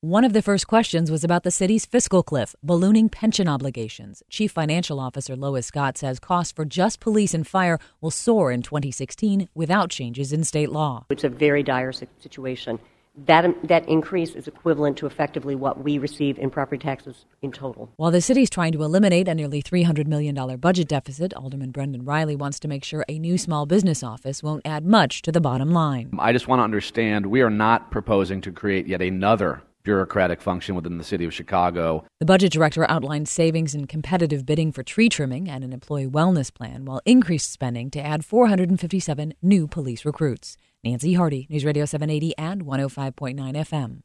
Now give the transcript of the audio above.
One of the first questions was about the city's fiscal cliff, ballooning pension obligations. Chief Financial Officer Lois Scott says costs for just police and fire will soar in 2016 without changes in state law. It's a very dire situation. That increase is equivalent to effectively what we receive in property taxes in total. While the city's trying to eliminate a nearly $300 million budget deficit, Alderman Brendan Riley wants to make sure a new small business office won't add much to the bottom line. I just want to understand we are not proposing to create yet another bureaucratic function within the city of Chicago. The budget director outlined savings in competitive bidding for tree trimming and an employee wellness plan, while increased spending to add 457 new police recruits. Nancy Hardy, News Radio 780 and 105.9 FM.